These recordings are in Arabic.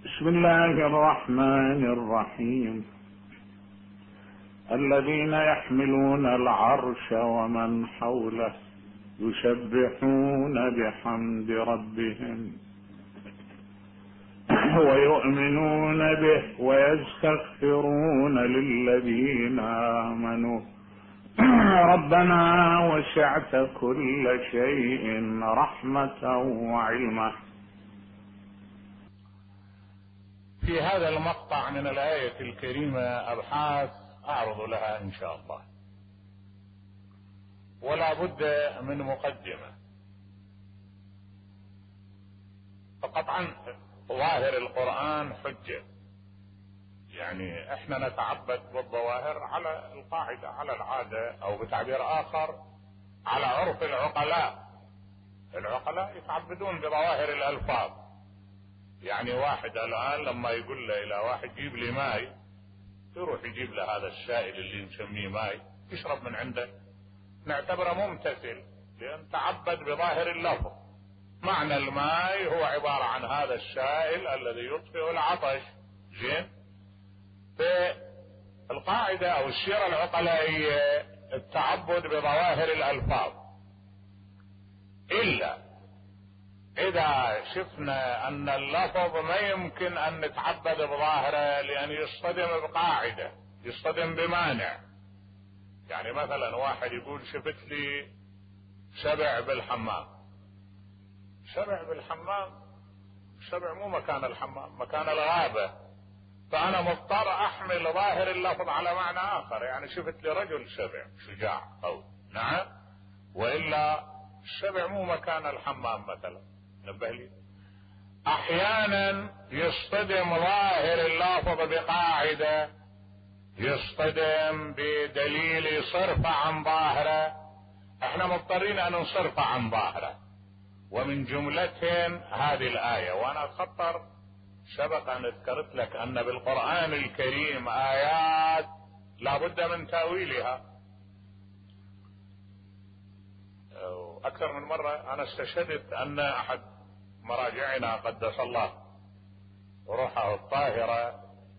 بسم الله الرحمن الرحيم. الذين يحملون العرش ومن حوله يسبحون بحمد ربهم ويؤمنون به ويستغفرون للذين آمنوا ربنا وسعت كل شيء رحمة وعلما. في هذا المقطع من الآية الكريمة أبحاث أعرض لها إن شاء الله، ولا بد من مقدمة. فقطعا ظاهر القرآن حجة، يعني احنا نتعبد بالظواهر على القاعدة، على العادة، او بتعبير اخر على عرف العقلاء. العقلاء يتعبدون بظواهر الالفاظ. يعني واحد الان لما يقول له الى واحد جيب لي ماي، يروح يجيب له هذا السائل اللي نسميه ماي يشرب من عنده، نعتبره ممتثل لان تعبد بظاهر اللفظ. معنى الماي هو عبارة عن هذا السائل الذي يطفئ العطش. زين؟ في القاعدة او السيرة العقلائية التعبد بظواهر الالفاظ، الا اذا شفنا ان اللفظ ما يمكن ان نتعبد بظاهره لان يصطدم بقاعدة، يصطدم بمانع. يعني مثلا واحد يقول شفت لي سبع بالحمام. سبع بالحمام، السبع مو مكان الحمام، مكان الغابة، فأنا مضطر أحمل ظاهر اللفظ على معنى آخر. يعني شفت لي رجل سبع شجاع أو نعم، وإلا السبع مو مكان الحمام مثلا. نبه لي أحيانا يصطدم ظاهر اللفظ بقاعدة، يصطدم بدليل يصرف عن ظاهره، احنا مضطرين أن نصرف عن ظاهره، ومن جملتهم هذه الآية. وأنا أتخطر سبق أن ذكرت لك أن بالقرآن الكريم آيات لا بد من تأويلها. أكثر من مرة أنا استشهدت أن أحد مراجعنا قدس الله روحه الطاهرة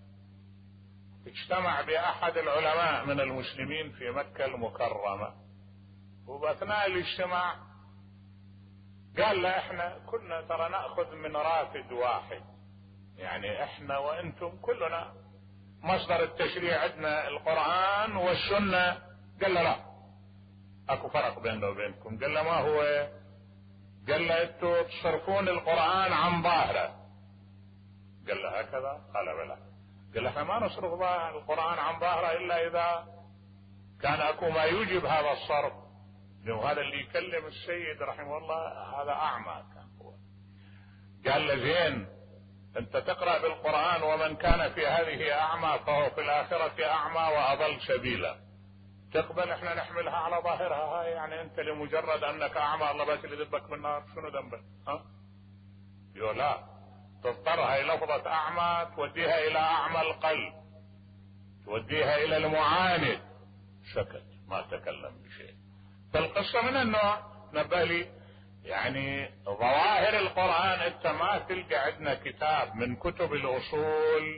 اجتمع بأحد العلماء من المسلمين في مكة المكرمة، وبأثناء الاجتماع قال له احنا كنا ترى نأخذ من رافد واحد، يعني احنا وانتم كلنا مصدر التشريع عندنا القرآن والسنة. قال له لا، اكو فرق بيننا وبينكم. قال له ما هو؟ قال له انتم تصرفون القرآن عن ظاهره. قال له هكذا؟ قال بلى. قال له احنا ما نصرف القرآن عن ظاهره الا اذا كان اكو ما يوجب هذا الصرف. وهذا اللي يكلم السيد رحمه الله هذا اعمى كان هو. قال له زين، انت تقرأ بالقرآن ومن كان في هذه اعمى فهو في الاخرة اعمى واضل سبيلا. تقبل احنا نحملها على ظاهرها هاي؟ يعني انت لمجرد انك اعمى الله بس اللي يذبك بالنار، شنو ذنبك؟ يقول لا، تضطر هاي لفظة اعمى توديها الى اعمى القلب، توديها الى المعاند. سكت ما تكلم بشيء. فالقصة من النوع نبالي، يعني ظواهر القرآن انت ما تلقى عندنا كتاب من كتب الاصول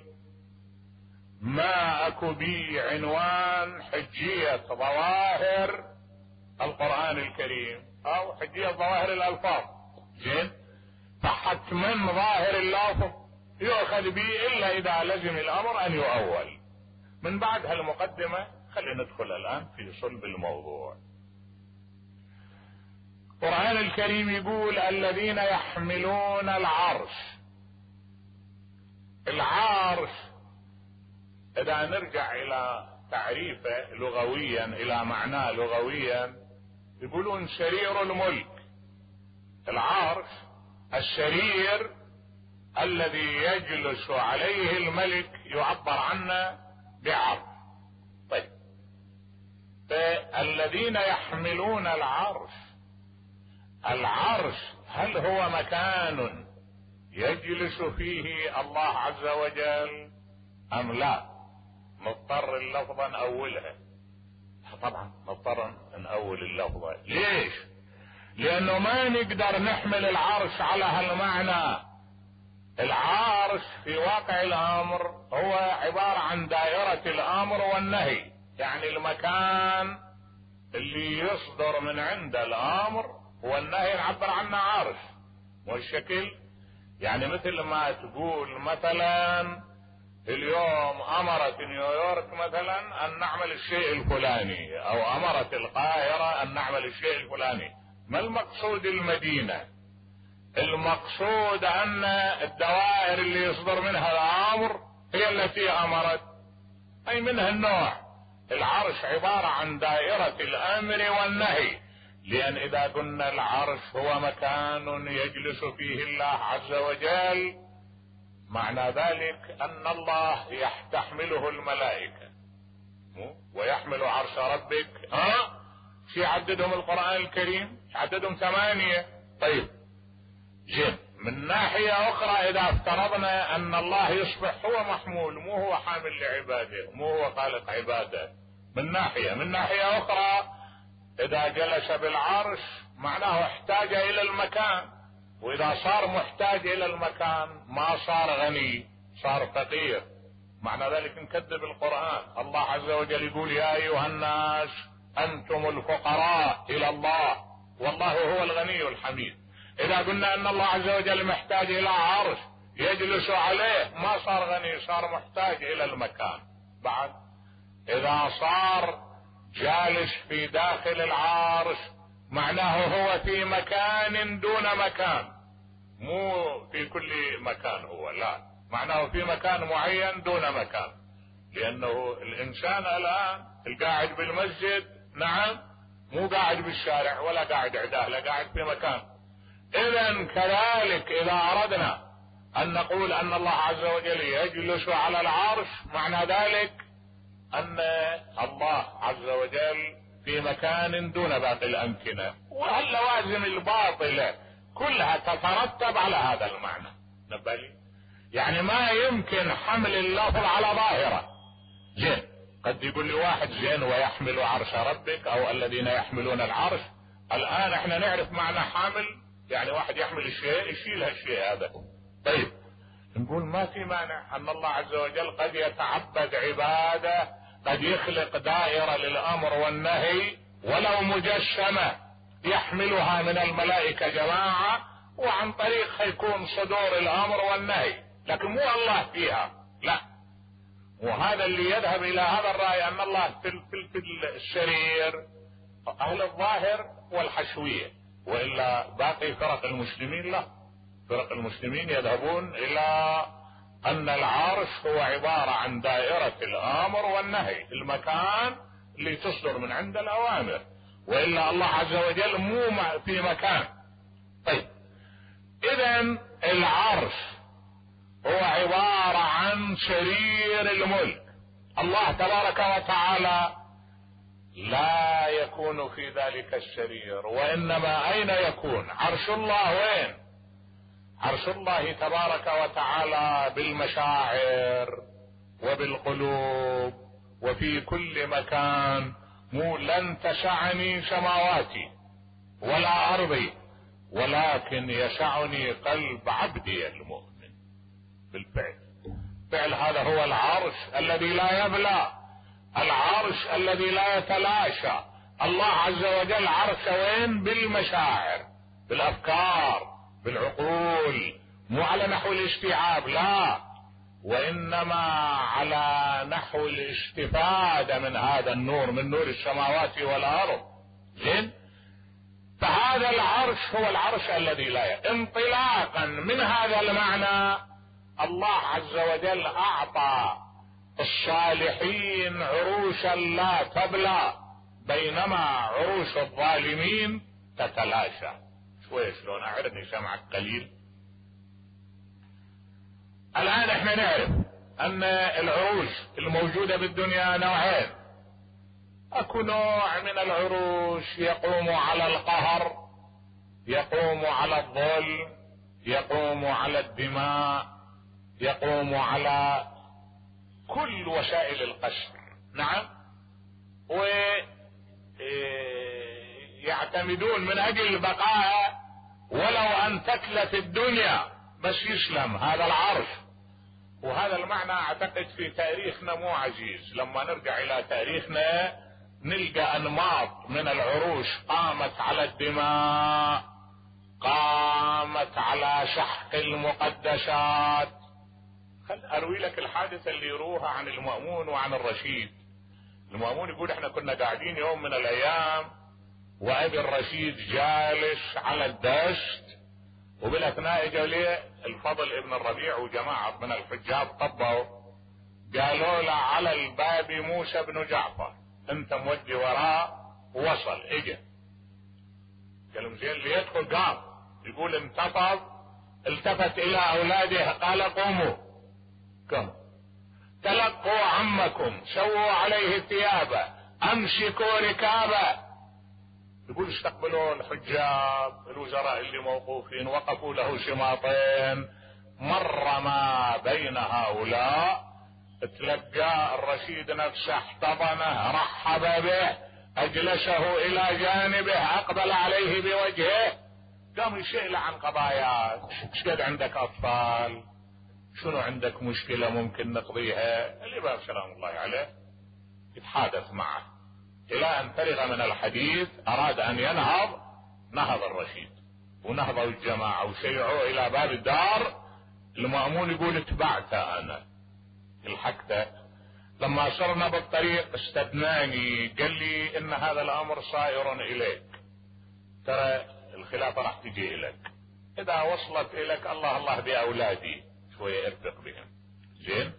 ما اكو بي عنوان حجية ظواهر القرآن الكريم او حجية ظواهر الالفاظ. زين؟ فحتما ظاهر اللفظ يؤخذ به الا اذا لزم الامر ان يؤول. من بعد هالمقدمة خلينا ندخل الان في صلب الموضوع. القرآن الكريم يقول الذين يحملون العرش. العرش إذا نرجع إلى تعريفه لغويا، إلى معناه لغويا، يقولون سرير الملك. العرش السرير الذي يجلس عليه الملك يعبر عنه بعرش. طيب، فالذين يحملون العرش، العرش هل هو مكان يجلس فيه الله عز وجل ام لا؟ نضطر اللفظة نأولها. طبعا نضطر نأول اللفظة. ليش؟ لانه ما نقدر نحمل العرش على هالمعنى. العرش العرش في واقع الامر هو عبارة عن دائرة الامر والنهي، يعني المكان اللي يصدر من عند الامر والنهي نعبر عنه عرش. والشكل يعني مثل ما تقول مثلا اليوم امرت نيويورك مثلا ان نعمل الشيء الفلاني، او امرت القاهرة ان نعمل الشيء الفلاني. ما المقصود المدينة؟ المقصود ان الدوائر اللي يصدر منها الامر هي التي امرت، اي منها النوع. العرش عبارة عن دائرة الامر والنهي، لان اذا قلنا العرش هو مكان يجلس فيه الله عز وجل، معنى ذلك ان الله تحمله الملائكة ويحمل عرش ربك. في عددهم القرآن الكريم، عددهم 8. طيب جيم من ناحية اخرى اذا افترضنا ان الله يصبح هو محمول، مو هو حامل لعباده، مو هو خالق عباده، من ناحية اخرى اذا جلس بالعرش معناه احتاج الى المكان، واذا صار محتاج الى المكان ما صار غني، صار فقير. معنى ذلك نكذب القرآن. الله عز وجل يقول يا ايها الناس انتم الفقراء الى الله والله هو الغني الحميد. اذا قلنا ان الله عز وجل محتاج الى عرش يجلس عليه ما صار غني، صار محتاج الى المكان. بعد اذا صار جالس في داخل العرش معناه هو في مكان دون مكان، مو في كل مكان هو، لا، معناه في مكان معين دون مكان. لانه الانسان الان القاعد بالمسجد نعم مو قاعد بالشارع ولا قاعد عداله، قاعد في مكان. اذا كذلك اذا اردنا ان نقول ان الله عز وجل يجلس على العرش معنى ذلك ان الله عز وجل في مكان دون باقي الامكنة، واللوازم الباطلة كلها تترتب على هذا المعنى. نبالي يعني ما يمكن حمل اللفظ على ظاهرة. زين قد يقول لي واحد زين ويحمل عرش ربك او الذين يحملون العرش. الان احنا نعرف معنى حامل، يعني واحد يحمل الشيء يشيل هالشيء هذا. طيب نقول ما في مانع ان الله عز وجل قد يتعبد عباده، قد يخلق دائرة للامر والنهي ولو مجسمة يحملها من الملائكة جماعة، وعن طريق يكون صدور الامر والنهي، لكن مو الله فيها، لا. وهذا اللي يذهب الى هذا الرأي ان الله في السرير اهل الظاهر والحشوية، والا باقي فرق المسلمين لا، فرق المسلمين يذهبون الى ان العرش هو عبارة عن دائرة الامر والنهي، المكان اللي تصدر من عند الاوامر، والا الله عز وجل مو في مكان. طيب اذا العرش هو عبارة عن سرير الملك. الله تبارك وتعالى لا يكون في ذلك السرير، وانما اين يكون عرش الله؟ وين عرش الله تبارك وتعالى؟ بالمشاعر وبالقلوب وفي كل مكان. مو لن تسعني سماواتي ولا ارضي ولكن يسعني قلب عبدي المؤمن. بالفعل فعل هذا هو العرش الذي لا يبلى، العرش الذي لا يتلاشى. الله عز وجل عرش وين؟ بالمشاعر، بالافكار، بالعقول، مو على نحو الاستيعاب لا، وانما على نحو الاستفادة من هذا النور، من نور السماوات والارض. زين، فهذا العرش هو العرش الذي لا انطلاقا من هذا المعنى الله عز وجل اعطى الصالحين عروشا لا تبلى، بينما عروش الظالمين تتلاشى. شلون اعرضني سمعك قليل. الان احنا نعرف ان العروش الموجودة بالدنيا نوعين. اكو نوع من العروش يقوم على القهر، يقوم على الظلم، يقوم على الدماء، يقوم على كل وسائل القسم. نعم، ويعتمدون من اجل البقاء ولو ان تتلف الدنيا بس يسلم هذا العرش. وهذا المعنى اعتقد في تاريخنا مو عزيز. لما نرجع الى تاريخنا نلقى انماط من العروش قامت على الدماء، قامت على شحق المقدسات. خل اروي لك الحادثة اللي يروها عن المأمون وعن الرشيد. المأمون يقول احنا كنا قاعدين يوم من الايام وابي الرشيد جالس على الدشت، وبالاثناء اجوا لي الفضل ابن الربيع وجماعة من الحجاب طبوا، قالوا له على الباب موسى بن جعفر، انت مودي وراه. وصل اجا قالوا زين اللي يدخل قام. يقول انتفض، التفت الى اولاده قال قوموا قوموا، تلقوا عمكم، سووا عليه ثيابه، امسكوا ركابه. يقول استقبلوا الحجاب الوزراء اللي موقوفين، وقفوا له شماطين. مر ما بين هؤلاء، تلقى الرشيد نفسه، احتضنه، رحب به، اجلسه الى جانبه، اقبل عليه بوجهه، قام يسأل عن قضاياك. ايش قد عندك اطفال؟ شنو عندك مشكلة ممكن نقضيها؟ الإمام سلام الله عليه يتحادث معه الى ان فرغ من الحديث. اراد ان ينهض، نهض الرشيد ونهضوا الجماعة وسيعوا الى باب الدار. المأمون يقول اتبعته انا، الحقته. لما صرنا بالطريق استدناني، قال لي ان هذا الامر صائر اليك، ترى الخلافة راح تجي اليك، اذا وصلت اليك الله الله باولادي، شوية ارفق بهم. زين.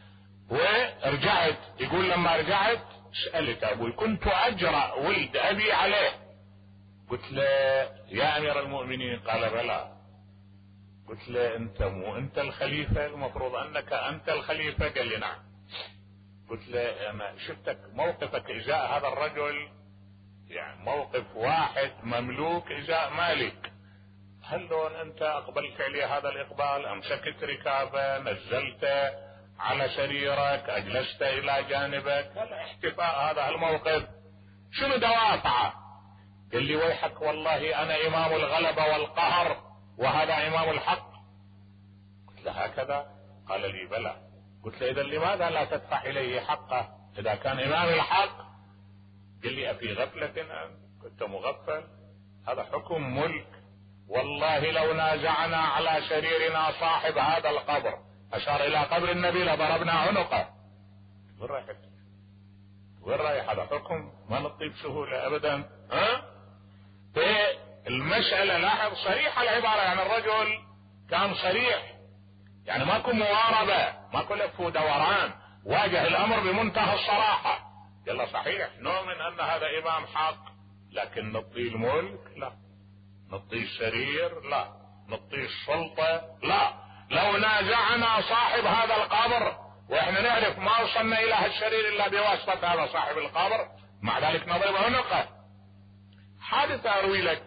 ورجعت، يقول لما رجعت سألت ابوي، كنت اجرأ ولد ابي عليه، قلت له يا امير المؤمنين، قال بلى. قلت له انت مو انت الخليفة، المفروض انك انت الخليفة؟ قال لي نعم. قلت له انا شفتك موقفك ازاء هذا الرجل، يعني موقف واحد مملوك ازاء مالك، هل لون انت اقبلت عليه هذا الاقبال؟ امسكت ركابه، نزلته على سريرك، اجلست الى جانبك، هل احتفاء هذا الموقف؟ شنو دوافعه؟ قال لي ويحك والله انا امام الغلبة والقهر وهذا امام الحق. قلت له هكذا؟ قال لي بلى. قلت له اذا لماذا لا تدفع اليه حقه اذا كان امام الحق؟ قال لي افي غفلة انت؟ كنت مغفل؟ هذا حكم ملك، والله لو نازعنا على سريرنا صاحب هذا القبر، اشار الى قبر النبي، لضربنا عنقه. وين رايح؟ وين رايح؟ هذا حكم ما نطي بسهولة ابدا. في المسألة لاحظ صريحة العبارة، يعني الرجل كان صريح، يعني ماكو مواربة، ماكو لف ودوران، واجه الامر بمنتهى الصراحة. يلا صحيح نؤمن ان هذا امام حق، لكن نطي الملك لا، نطي السرير لا، نطي السلطة لا. لو نازعنا صاحب هذا القبر واحنا نعرف ما وصلنا الى هالسرير الا بواسطة هذا صاحب القبر، مع ذلك نضرب عنقه. حادثة اروي لك.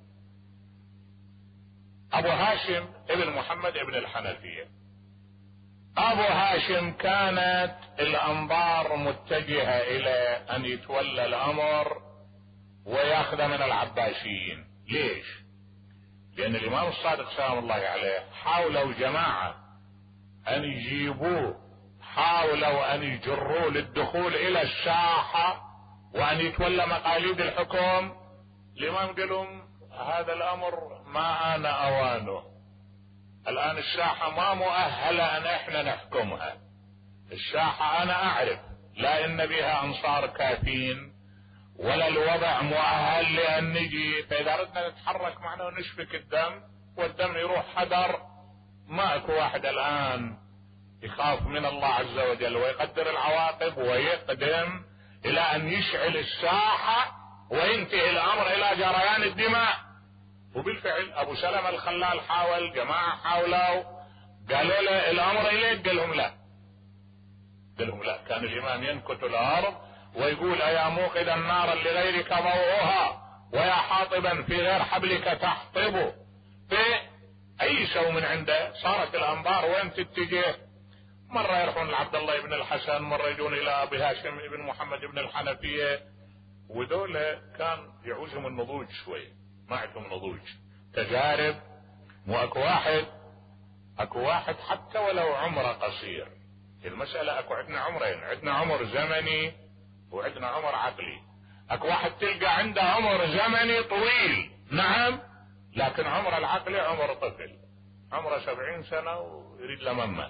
ابو هاشم ابن محمد ابن الحنفية، ابو هاشم كانت الانظار متجهة الى ان يتولى الامر وياخذ من العباسيين. ليش؟ لان الامام الصادق سلام الله عليه حاولوا جماعة ان يجيبوه، حاولوا ان يجروه للدخول الى الساحة وان يتولى مقاليد الحكم. الامام قال لهم هذا الامر ما آن اوانه، الان الساحة ما مؤهلة ان احنا نحكمها. الساحة انا اعرف لا ان بها انصار كافين ولا الوضع مؤهل لان نجي، فاذا ردنا نتحرك معنا ونشفك الدم والدم يروح حذر. ماكو واحد الان يخاف من الله عز وجل ويقدر العواقب ويقدم الى ان يشعل الساحة وينتهي الامر الى جريان الدماء. وبالفعل ابو سلمة الخلال حاول، جماعة حاولوا، قالوا له الامر اليك، قال لهم لا. قال لهم لا. كان الامام ينكت الارض ويقول ايا موقدا نارا لغيرك ضوءها ويا حاطبا في غير حبلك تحطبه. في اي سو من عنده صارت الانظار وين تتجه؟ مرة يروحون لعبد الله بن الحسن، مرة يجون الى ابي هاشم بن محمد بن الحنفية، ودول كان يعوزهم النضوج شوي، ما عندهم نضوج، تجارب، مو اكو واحد اكو واحد حتى ولو عمره قصير. المسألة اكو عندنا عمرين، عندنا عمر زمني وعندنا عمر عقلي. اكو واحد تلقى عنده عمر زمني طويل، نعم، لكن عمر العقلي عمر طفل، عمره 70 سنة ويريد لممة.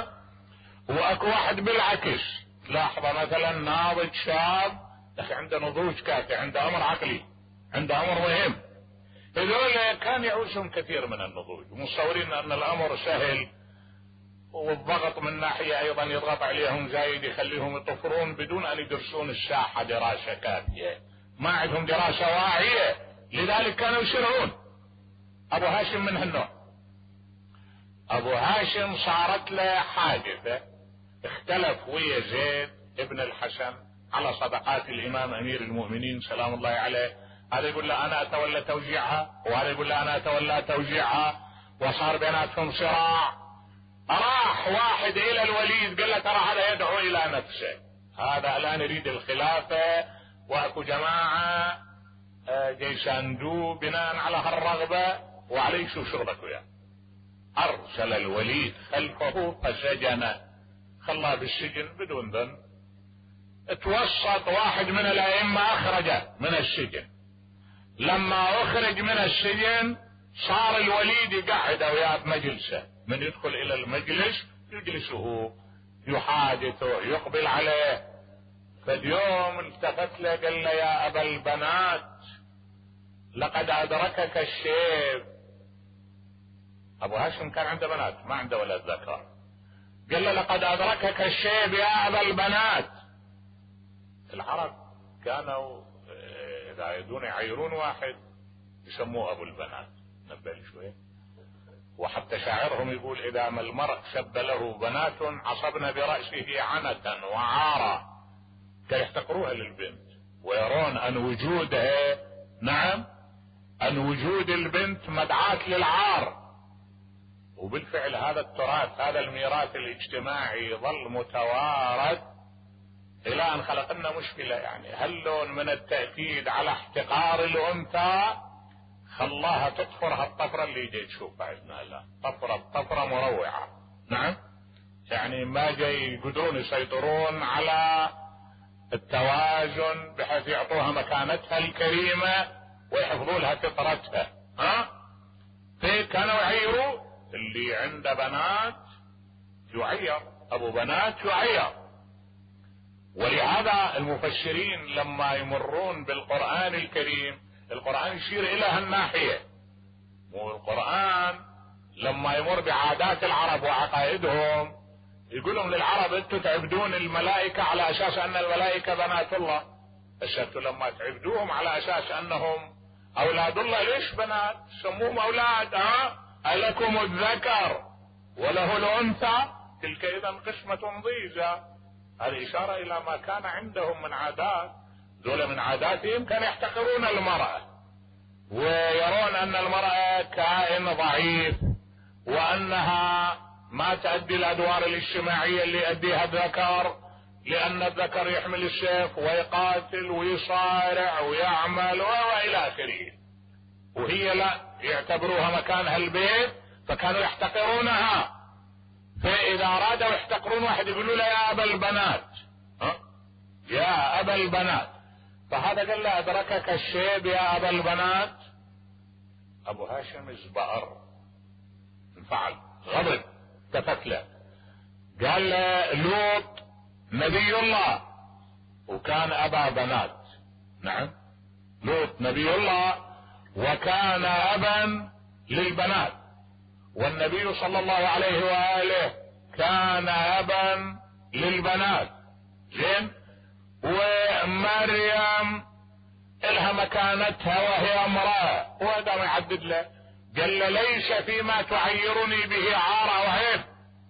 واكو واحد بالعكس، تلاحظه مثلا ناضج شاب لكن عنده نضوج كافي، عنده عمر عقلي، عنده عمر مهم. هذول كان يعوزهم كثير من النضوج، متصورين ان الامر سهل، والضغط من ناحية ايضا يضغط عليهم زايد يخليهم يطفرون بدون ان يدرسون الساحة دراسة كافية، ما عندهم دراسة واعية، لذلك كانوا يسرعون. ابو هاشم من هالنوع. ابو هاشم صارت له حادثة، اختلف ويا زيد ابن الحسن على صدقات الامام امير المؤمنين سلام الله عليه، هذا يقول له انا اتولى توزيعها وهذا يقول له انا اتولى توزيعها، وصار بيناتهم صراع. راح واحد الى الوليد قال له ترى هذا يدعو الى نفسه، هذا الان يريد الخلافة، واكو جماعة جيساندو بناء على هالرغبة وعليه شو شغلك وياه. ارسل الوليد خلفه فسجنه، خلاه بالسجن بدون ذنب. توسط واحد من الائمة اخرجه من السجن، لما اخرج من السجن صار الوليد يقعد وياه بمجلسه، من يدخل الى المجلس يجلسه يحادثه يقبل عليه. فاليوم التفت له قال له يا ابا البنات لقد ادركك الشيب. ابو هاشم كان عنده بنات ما عنده ولد ذكر، قال له لقد ادركك الشيب يا ابا البنات. العرب كانوا اذا يريدون يعيرون واحد يسموه ابو البنات، نبه شويه. وحتى شاعرهم يقول اذا ما المرء شب له بنات عصبن برأسه عنة وعارا، كي يحتقروها للبنت ويرون ان وجودها، نعم، ان وجود البنت مدعاة للعار. وبالفعل هذا التراث، هذا الميراث الاجتماعي ظل متوارث الى ان خلق لنا مشكلة. يعني هاللون من التأكيد على احتقار الانثى خلاها تطفر هالطفرة اللي يجي تشوفها باذن الله، طفرة مروعة، نعم. يعني ما جاي يقدرون يسيطرون على التوازن بحيث يعطوها مكانتها الكريمة ويحفظوا لها فطرتها. كانوا يعيروا اللي عنده بنات يعير، ابو بنات يعير. ولهذا المفسرين لما يمرون بالقرآن الكريم، القرآن يشير الى هالناحية. والقرآن لما يمر بعادات العرب وعقائدهم يقولون للعرب انتم تعبدون الملائكة على اساس ان الملائكة بنات الله، بس انتم لما تعبدوهم على اساس انهم اولاد الله ليش بنات؟ سموهم اولاد. ألكم الذكر وله الانثى تلك اذا قسمة ضيزى. هذه اشارة الى ما كان عندهم من عادات. دول من عاداتهم كانوا يحتقرون المرأة ويرون ان المرأة كائن ضعيف وانها ما تؤدي الادوار الاجتماعية اللي يؤديها الذكر، لان الذكر يحمل السيف ويقاتل ويصارع ويعمل والى اخره، وهي لا، يعتبروها مكانها البيت، فكانوا يحتقرونها. فاذا ارادوا يحتقرون واحد يقولوا له يا ابا البنات، يا ابا البنات. فهذا قال له ادركك الشيب يا ابا البنات. ابو هاشم ازبأر، انفعل، غضب، التفت له، قال له لوط نبي الله وكان ابا بنات. نعم، لوط نبي الله وكان ابا للبنات، والنبي صلى الله عليه وآله كان ابا للبنات. زين. ومريم لها مكانتها وهي امرأة، وهذا ما يعدد له، قال له ليس فيما تعيرني به عار وعيب.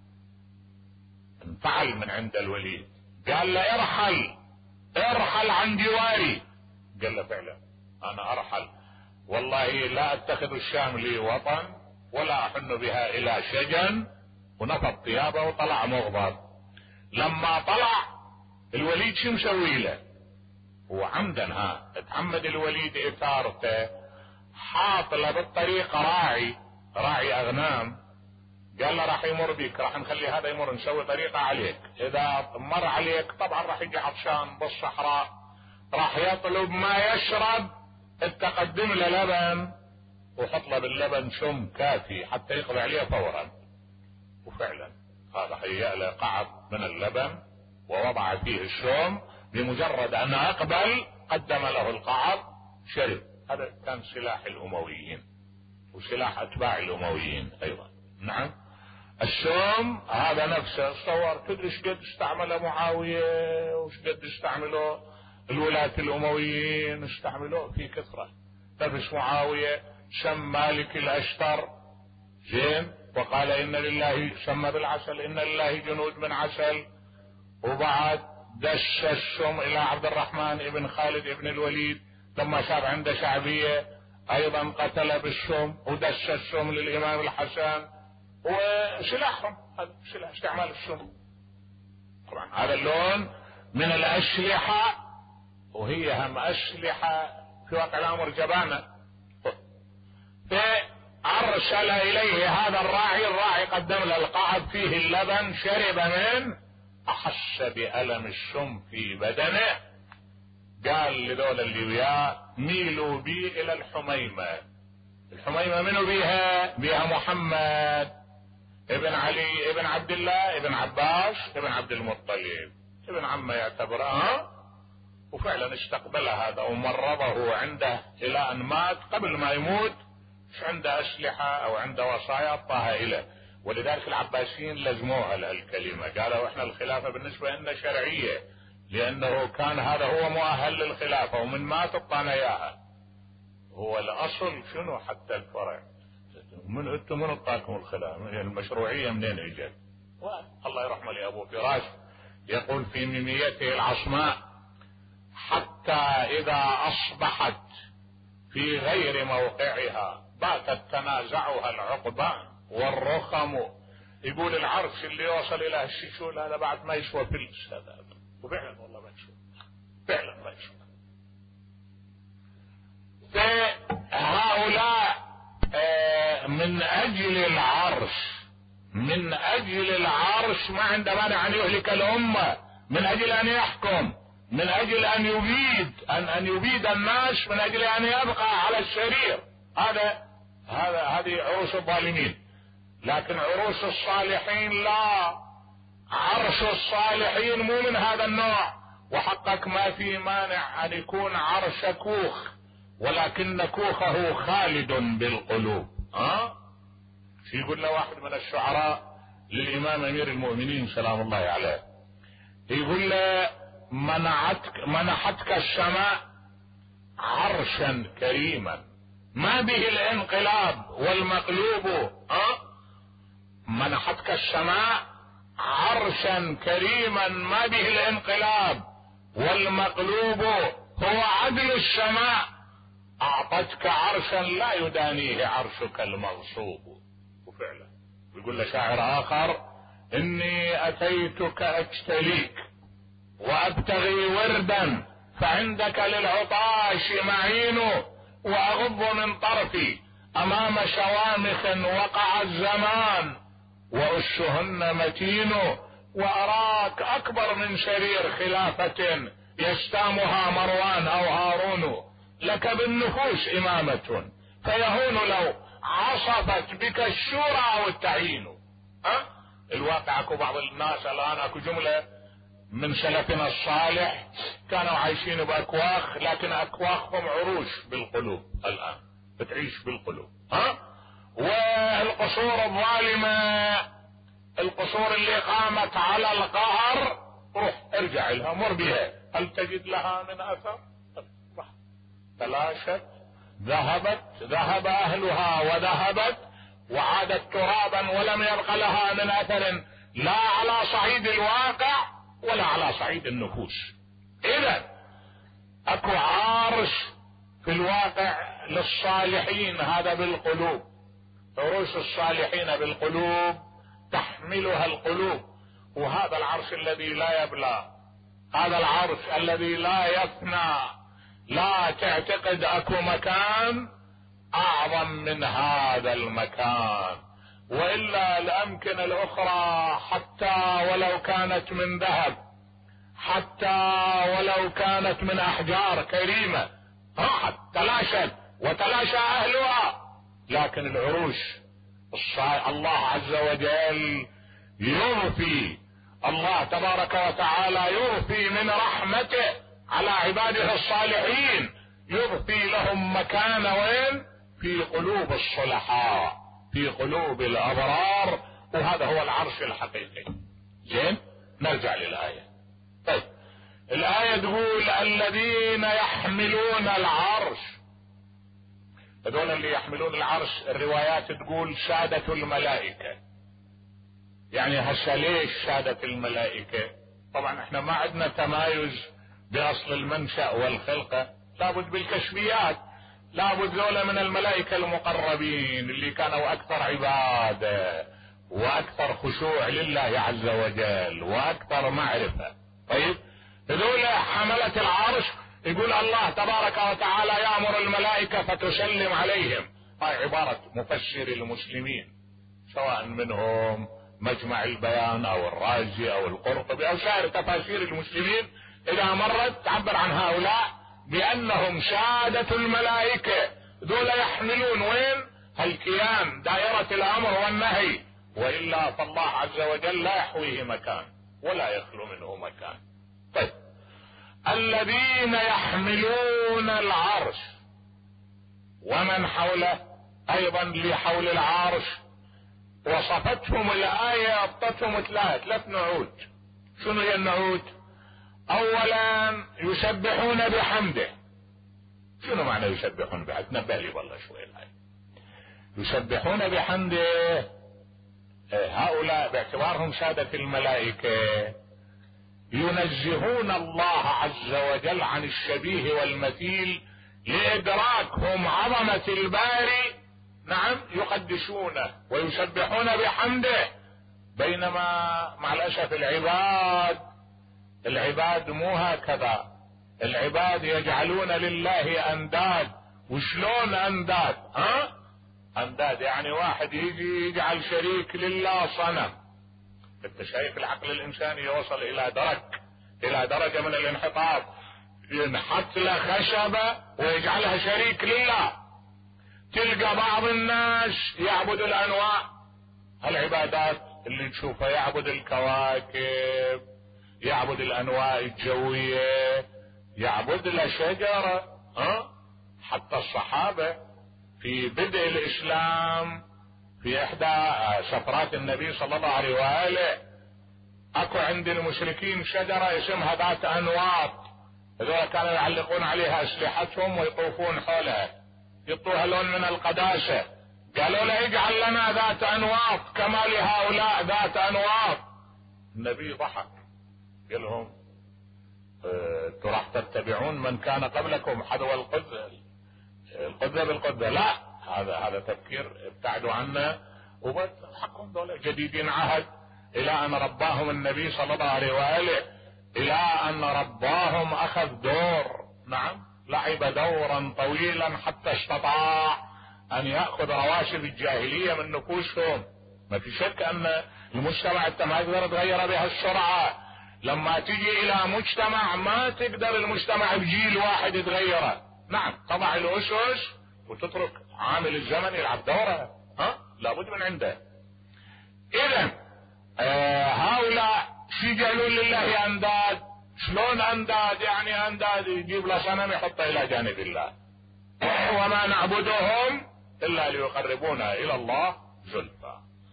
انفعل من عند الوليد، قال له ارحل عن جواري. قال له فعلا انا ارحل، والله لا اتخذ الشام لي وطن ولا احن بها الى شجن. ونفض ثيابه وطلع مغضب. لما طلع الوليد شو مسوي له؟ هو عمدا اتعمد الوليد اثارته، حاط له بالطريق راعي اغنام، قال له راح يمر بيك، راح نخلي هذا يمر، نسوي طريقة عليك، اذا مر عليك طبعا راح يجي عطشان بالصحراء، راح يطلب ما يشرب، تقدم له لبن وحط له باللبن شم كافي حتى يقضي عليه فورا. وفعلا هذا هيأ له قعب من اللبن ووضع فيه الشوم، بمجرد ان اقبل قدم له القعب شرب. هذا كان سلاح الامويين وسلاح اتباع الامويين ايضا. نعم الشوم هذا نفسه، تصور تدري ايش قد استعمله معاوية وايش قد استعمله الولاة الامويين، استعملوه في كثرة. نفس معاوية شم مالك الاشتر زين وقال ان لله، سمى بالعسل ان لله جنود من عسل، وبعد دش الشم الى عبد الرحمن ابن خالد ابن الوليد لما شاف عنده شعبية ايضا قتل بالشم، ودش الشم للامام الحسن، وسلاحهم هذا سلاح استعمال الشم. طبعا هذا اللون من الاسلحة، وهي هم اسلحة في واقع الامر جبانة. فارسل اليه هذا الراعي قدم له القعب فيه اللبن، شرب منه، احس بألم الشم في بدنه، قال لذول اللي وياه ميلوا بي الى الحميمة. الحميمة منو بيها؟ بيها محمد ابن علي ابن عبد الله ابن عباس ابن عبد المطلب ابن عمه يعتبرها. وفعلا استقبل هذا ومرضه عنده الى ان مات. قبل ما يموت مش عنده اسلحة او عنده وصايا اعطاها له، ولذلك العباسيين لزموها الكلمة، قالوا احنا الخلافة بالنسبة لنا شرعية، لانه كان هذا هو مؤهل للخلافة، ومن مات اعطانا اياها. هو الاصل شنو حتى الفرع؟ من انتم من اعطاكم الخلافة؟ المشروعية منين اجت؟ الله يرحمه لابو فراش يقول في ميميته العصماء: حتى اذا اصبحت في غير موقعها باتت تنازعها العقبان والرخم. يقول العرش اللي يوصل الى الشيشول هذا بعد ما يسوى فلس، هذا وفعلا والله ما يسوى، فعلا ما يسوى. فهؤلاء من اجل العرش ما عنده مانع ان يهلك الامة، من اجل ان يحكم، من اجل ان يبيد الناس، من اجل ان يبقى على الشرير. هذه عروش الظالمين. لكن عروش الصالحين لا، عرش الصالحين مو من هذا النوع. وحقك ما في مانع ان يكون عرش كوخ، ولكن كوخه خالد بالقلوب. يقول له واحد من الشعراء للامام امير المؤمنين سلام الله عليه، يقول له: منحتك السماء عرشا كريما ما به الانقلاب والمقلوب. منحتك السماء عرشا كريما ما به الانقلاب والمقلوب، هو عدل السماء اعطتك عرشا لا يدانيه عرشك المغصوب. وفعلا يقول له شاعر اخر: اني اتيتك اجتليك وابتغي وردا فعندك للعطاش معين، واغض من طرفي امام شوامخ وقع الزمان وأسهن متين، واراك اكبر من شرير خلافة يستامها مروان او هارون، لك بالنفوس امامة فيهون لو عصفت بك الشورى او التعيين. الواقع اكو بعض الناس الان، اكو جملة من سلفنا الصالح كانوا عايشين باكواخ، لكن اكواخهم عروش بالقلوب الان بتعيش بالقلوب. والقصور الظالمة، القصور اللي قامت على القهر، روح ارجع لها مر بها، هل تجد لها من اثر؟ تلاشت، ذهب اهلها وذهبت وعادت ترابا ولم يبق لها من اثر، لا على صعيد الواقع ولا على صعيد النفوس. اذا اكو عرش في الواقع للصالحين، هذا بالقلوب. عروش الصالحين بالقلوب تحملها القلوب، وهذا العرش الذي لا يبلى، هذا العرش الذي لا يفنى. لا تعتقد اكو مكان اعظم من هذا المكان، وإلا الأمكنة الأخرى حتى ولو كانت من ذهب، حتى ولو كانت من أحجار كريمة راحت تلاشت وتلاشى أهلها، لكن العروش الله عز وجل يضفي، الله تبارك وتعالى يضفي من رحمته على عباده الصالحين، يضفي لهم مكان وين؟ في قلوب الصلحاء، في قلوب الأبرار، وهذا هو العرش الحقيقي. زين، نرجع للآية. طيب، الآية تقول الذين يحملون العرش. هذول اللي يحملون العرش الروايات تقول سادة الملائكة. يعني هسه ليش سادة الملائكة؟ طبعا احنا ما عندنا تمايز بأصل المنشأ والخلقة، لابد بالكشفيات، لابد ذولا من الملائكة المقربين اللي كانوا أكثر عبادة وأكثر خشوع لله عز وجل وأكثر معرفة. طيب، ذولا حملة العرش يقول الله تبارك وتعالى يأمر الملائكة فتسلم عليهم. هاي عبارة مفسر المسلمين، سواء منهم مجمع البيان أو الرازي أو القرطبي أو سائر تفاسير المسلمين، إذا مرت تعبر عن هؤلاء بأنهم سادة الملائكة. دول يحملون وين؟ الكيان، دائرة الأمر والنهي، وإلا فالله عز وجل لا يحويه مكان ولا يخلو منه مكان. طيب، الذين يحملون العرش ومن حوله، أيضا لحول العرش وصفتهم الآية، أعطتهم ثلاث نعود. شنو هي النعود؟ أولا يسبحون بحمده. شنو معنى يسبحون بحمده؟ نبه لي والله شوي الآية. يسبحون بحمده، هؤلاء باعتبارهم سادة الملائكة ينزهون الله عز وجل عن الشبيه والمثيل لإدراكهم عظمة الباري. نعم، يقدسونه ويسبحون بحمده، بينما مع الأسف العباد مو هكذا. العباد يجعلون لله أنداد. وشلون أنداد؟ أنداد يعني واحد يجي يجعل شريك لله صنم. انت شايف العقل الإنساني يوصل إلى درجة من الانحطاط، ينحط له خشبة ويجعلها شريك لله. تلقى بعض الناس يعبد الأنواع، العبادات اللي تشوفها، يعبد الكواكب، يعبد الأنواع الجوية، يعبد الشجرة. حتى الصحابة في بدء الإسلام في إحدى سفرات النبي صلى الله عليه وآله أكو عند المشركين شجرة اسمها ذات أنواط. هذول كانوا يعلقون عليها أسلحتهم ويطوفون حولها، يعطوها لون من القداسة. قالوا له اجعل لنا ذات أنواط كما لهؤلاء ذات أنواط. النبي ضحك، قال لهم راح تتبعون من كان قبلكم حذو القدة بالقدة. لا، هذا تفكير ابتعدوا عنه. وبس حقهم دول جديدين عهد، الى ان رباهم النبي صلى الله عليه وآله، الى ان رباهم اخذ دور. نعم، لعب دورا طويلا حتى استطاع ان يأخذ رواشد الجاهلية من نفوسهم. ما في شك ان المجتمع انت ما تقدر تغير بها السرعة. لما تجي الى مجتمع ما تقدر المجتمع بجيل واحد يتغيره. نعم، طبع الاسس وتترك عامل الزمن يلعب دوره، لابد من عنده. اذا هؤلاء يجعلون لله انداد. شلون انداد؟ يعني انداد يجيب له صنم يحطه الى جانب الله. وما نعبدهم الا ليقربونا الى الله زلفى.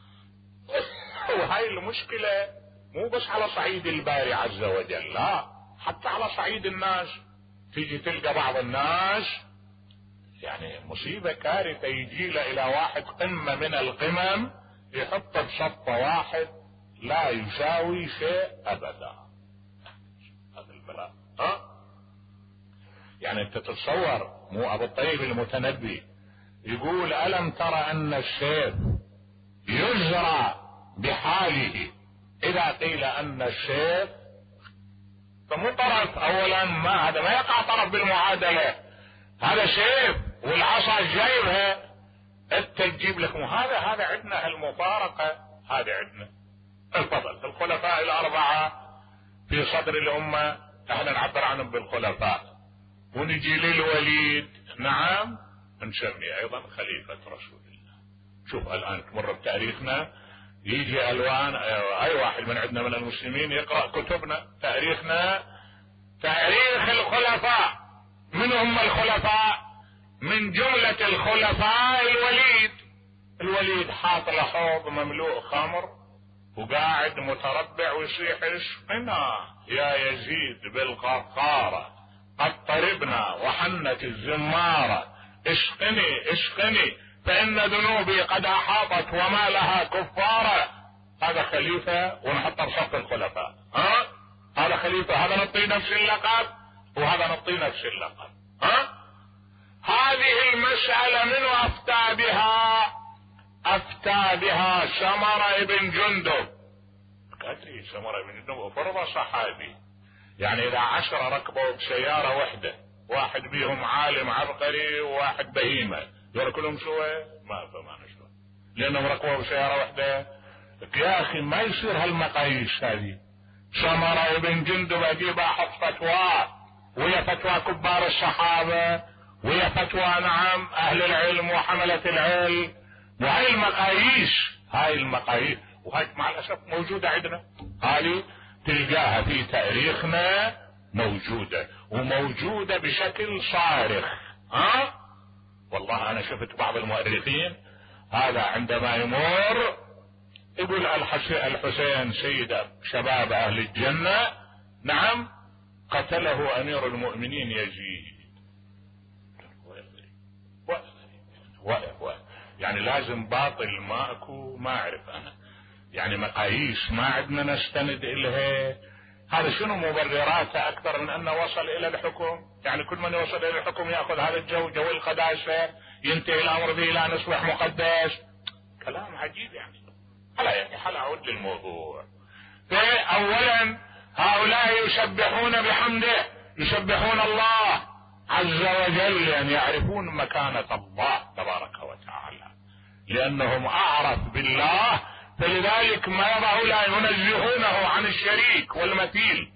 وهاي المشكلة مو بس على صعيد الباري عز وجل، لا، حتى على صعيد الناس. تيجي تلقى بعض الناس يعني مصيبة كارثة، يجي له الى واحد قمة من القمم يحط بصف واحد لا يساوي شيء ابدا. هذا البلاء. يعني انت تتصور، مو ابو الطيب المتنبي يقول الم ترى ان السيف يزرع بحاله اذا قيل ان السيف، فمو طرف اولا، هذا ما يقع طرف بالمعادلة، هذا سيف والعصا جايبها انت تجيب لك هذا عندنا المفارقة، هذا عندنا الفضل. الخلفاء الأربعة في صدر الأمة احنا نعبر عنهم بالخلفاء، ونجي للوليد نعم نسميه أيضا خليفة رسول الله. شوف الآن تمر بتاريخنا يجي ألوان، أي واحد من عندنا من المسلمين يقرأ كتبنا تاريخنا، تاريخ الخلفاء. من هم الخلفاء؟ من جملة الخلفاء الوليد حاط له حوض مملوء خمر وقاعد متربع ويصيح اشقنا يا يزيد بالقرقارة، قد طربنا وحنت الزمارة، اشقني فإن ذنوبي قد أحاطت وما لها كفارة. هذا خليفة ونحطه بصف الخلفاء. هذا خليفة، هذا نعطيه نفس اللقب وهذا نعطيه نفس اللقب. هذه المسألة من أفتى بها سمرة بن جندب. أدري سمرة بن جندب فرض صحابي، يعني إذا 10 ركبوا بسيارة واحدة، واحد بيهم عالم عبقري وواحد بهيمة، دول كلهم سوى ما نشوى لأنهم ركبوا بسيارة واحدة. يا أخي ما يصير هالمقاييس هذه. سمرة بن جندب أجيب أحط فتوى، وهي فتوى كبار الصحابة، وهي فتوى نعم أهل العلم وحملة العلم، وهاي المقاييس وهاي مع الأسف موجودة عندنا. هذه تلقاها في تاريخنا موجودة، وموجودة بشكل صارخ. والله أنا شفت بعض المؤرخين هذا عندما يمر يقول الحسين سيد شباب أهل الجنة، نعم قتله أمير المؤمنين يزيد. يعني لازم باطل ماكو، ما أعرف أنا، يعني مقاييس ما عندنا نستند إليها. هذا شنو مبرراته أكثر من أنه وصل إلى الحكم؟ يعني كل من يوصل إلى الحكم يأخذ هذا جو القداسة، ينتهي الأمر به لا نصبح مقدس. كلام عجيب يعني. هلا أعود للموضوع. فأولا هؤلاء يسبحون بحمده، يسبحون الله عز وجل، يعني يعرفون مكانة الله تبارك وتعالى لأنهم أعرف بالله، فلذلك ما هؤلاء ينزهونه عن الشريك والمثيل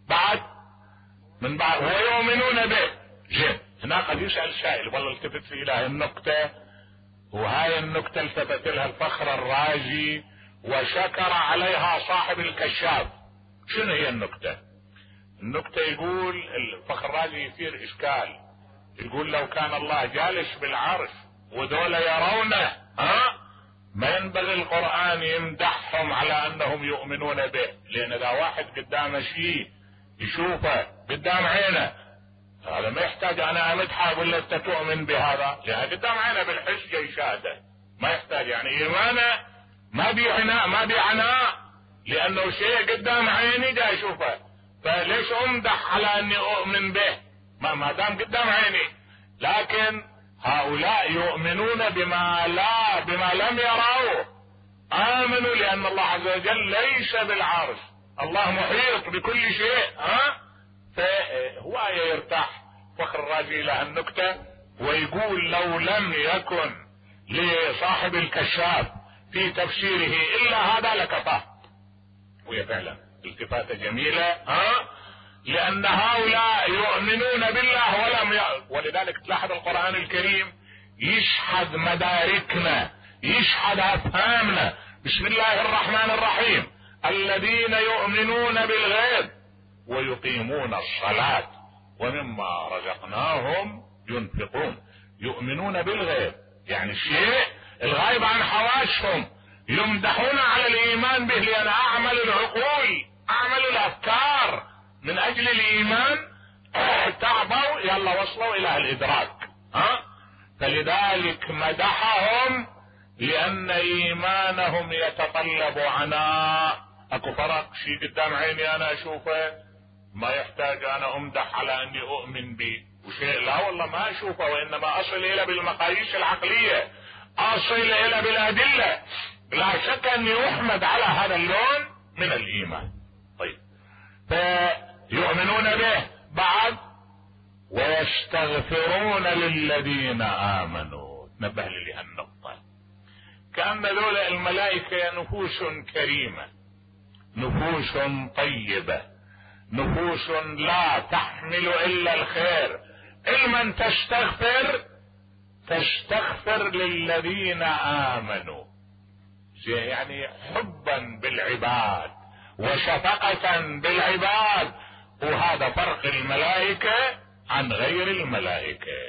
من بعد ويؤمنون به. هنا قد يسأل سائل والله التفت في إلى النقطة، وهاي النقطة التفت لها الفخر الرازي وشكر عليها صاحب الكشاف. شنو هي النقطة؟ النقطة يقول الفخر الرازي يثير إشكال، يقول لو كان الله جالس بالعرش وذول يرونه ما ينبغي القرآن يمدحهم على أنهم يؤمنون به، لأن إذا واحد قدامه شيء يشوفه قدام عينه هذا ما يحتاج أنا أمدحه أقول له أنت تؤمن بهذا، لأن قدام عينه بالحجة يشاهده، ما يحتاج يعني إيمانه ما بي عناء لأنه شيء قدام عيني جاي أشوفه، فليش أمدح على أني أؤمن به ما دام قدام عيني. لكن هؤلاء يؤمنون بما لم يروه، آمنوا لأن الله عز وجل ليس بالعرش، الله محيط بكل شيء. فهو يرتاح فخر الرازي إلى النكتة ويقول لو لم يكن لصاحب الكشاف في تفسيره إلا هذا لكفاه. وهي فعلا التفاتة جميلة، لأن هؤلاء يؤمنون بالله ولذلك تلاحظ القرآن الكريم يشحذ مداركنا، يشحذ أفهامنا. بسم الله الرحمن الرحيم الذين يؤمنون بالغيب ويقيمون الصلاة ومما رزقناهم ينفقون. يؤمنون بالغيب يعني الشيء الغايب عن حواسهم، يمدحون على الإيمان به، لأن أعمل العقول أعمل الأفكار من أجل الإيمان تعبوا يلا وصلوا إلى الإدراك. فلذلك مدحهم لأن إيمانهم يتطلب عناء. أكو فرق شيء قدام عيني أنا أشوفه ما يحتاج أنا أمدح على أني أؤمن به، وشيء لا والله ما أشوفه وإنما أصل إلى بالمقاييس العقلية، أصل إلى بالأدلة، لا شك أني أحمد على هذا اللون من الإيمان. طيب فيؤمنون به بعد ويستغفرون للذين آمنوا. نبه لي هالنقطة كأن دول الملائكة نفوس كريمة، نفوس طيبة، نفوس لا تحمل إلا الخير. علما تستغفر للذين آمنوا، يعني حبا بالعباد وشفقة بالعباد. وهذا فرق الملائكة عن غير الملائكة.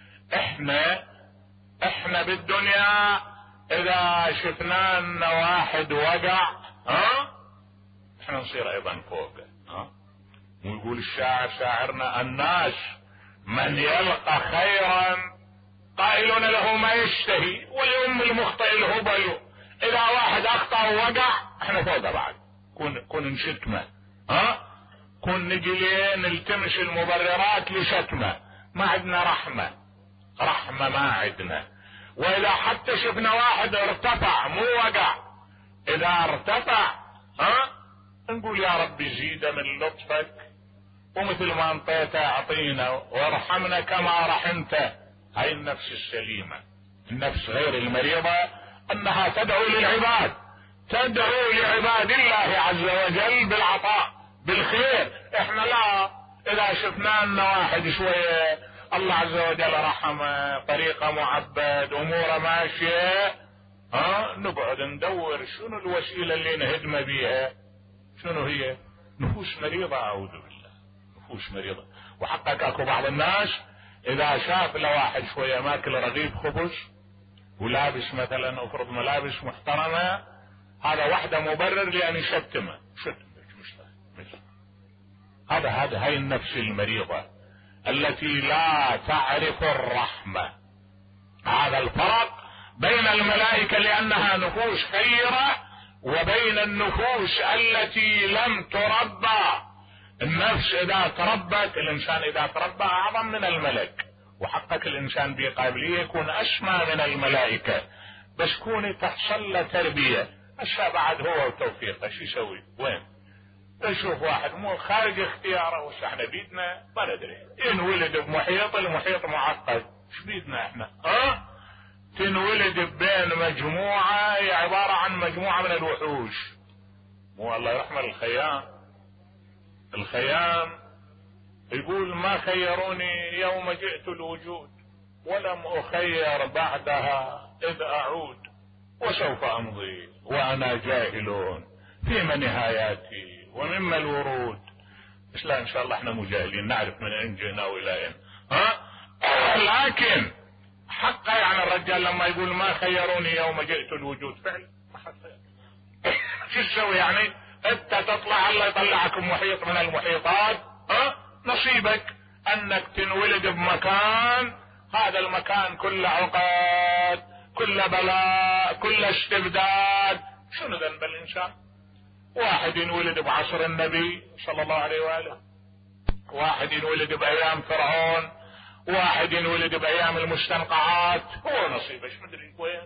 احنا بالدنيا اذا شفنا ان واحد وقع احنا نصير ايضا فوقه. ويقول الشاعر شاعرنا: الناس من يلقى خيرا قائلون له ما يشتهي وليم المخطئ الهبل. اذا واحد اخطأ ووقع احنا فوقه بعد كون نشتمه، كون نجي لين نلتمس المبررات لشتمه. ما عندنا رحمة ما عندنا. واذا حتى شفنا واحد ارتفع مو وقع، اذا ارتفع نقول يا رب زيد من لطفك، ومثل ما انطيته اعطينا وارحمنا كما رحمته. هاي النفس السليمة، النفس غير المريضة، انها تدعو للعباد، تدعو لعباد الله عز وجل بالعطاء بالخير. احنا لا، اذا شفنا ان واحد شوية الله عز وجل رحمه، طريقة معبد، اموره ماشية، نقعد ندور شنو الوسيلة اللي نهدم بيها. شنو هي؟ نفوس مريضة، اعوذ بالله، نفوس مريضة. وحقك اكو بعض الناس اذا شاف لواحد شوية ماكل رغيف خبز ولابس مثلا افرض ملابس محترمة، هذا وحده مبرر لان يشتمه. هاي النفس المريضة التي لا تعرف الرحمة. هذا الفرق بين الملائكة لأنها نفوس خيرة، وبين النفوس التي لم تربى. النفس إذا تربت، الإنسان إذا تربى أعظم من الملك. وحقك الإنسان بقابلية يكون أسمى من الملائكة، بس كوني تحصل له تربية. أشياء بعد هو وتوفيقه شو يسوي؟ وين؟ نشوف واحد مو خارج اختياره، وش احنا بيدنا ما ندري. ينولد بمحيط، المحيط معقد، ايش بيدنا احنا؟ تنولد بين مجموعة هي عبارة عن مجموعة من الوحوش. مو الله يرحمه الخيام يقول: ما خيروني يوم جئت الوجود ولم اخير بعدها اذ اعود، وسوف امضي وانا جاهل فيما نهاياتي ومما الورود. مش لا ان شاء الله احنا مجاهلين، نعرف من اين جئنا والى اين. لكن حقا يعني الرجال لما يقول ما خيروني يوم جئت الوجود، فعلا ما حد خير. شو تسوي يعني؟ انت تطلع الله يطلعك محيط من المحيطات، نصيبك انك تنولد بمكان، هذا المكان كله عقاد، كله بلاء، كله استبداد. شنو ذنب الانسان؟ واحد ينولد بعصر النبي صلى الله عليه وآله، واحد ينولد بأيام فرعون، واحد ينولد بأيام المستنقعات. هو نصيبه مدري وين،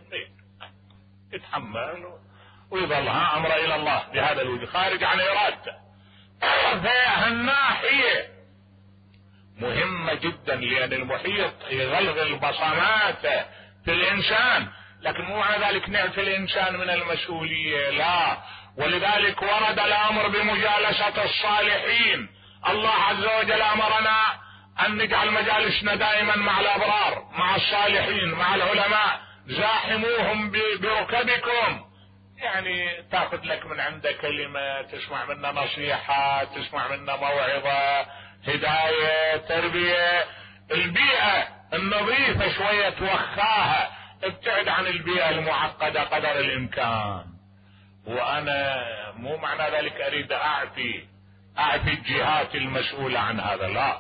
يتحمل ويظل أمر إلى الله بهذا الوجه خارج عن إرادته. فهالناحية مهمة جدا، لأن المحيط يغلغل بصمات في الإنسان، لكن مو معنى ذلك نعفي الإنسان من المسؤولية، لا. ولذلك ورد الأمر بمجالسة الصالحين. الله عز وجل أمرنا أن نجعل مجالسنا دائما مع الأبرار، مع الصالحين، مع العلماء. زاحموهم بركبكم، يعني تاخذ لك من عنده كلمة، تسمع منا نصيحة، تسمع منا موعظة، هداية، تربية. البيئة النظيفة شوية توخاها، ابتعد عن البيئة المعقدة قدر الإمكان. وأنا مو معنى ذلك أريد أعفي الجهات المسؤولة عن هذا، لا.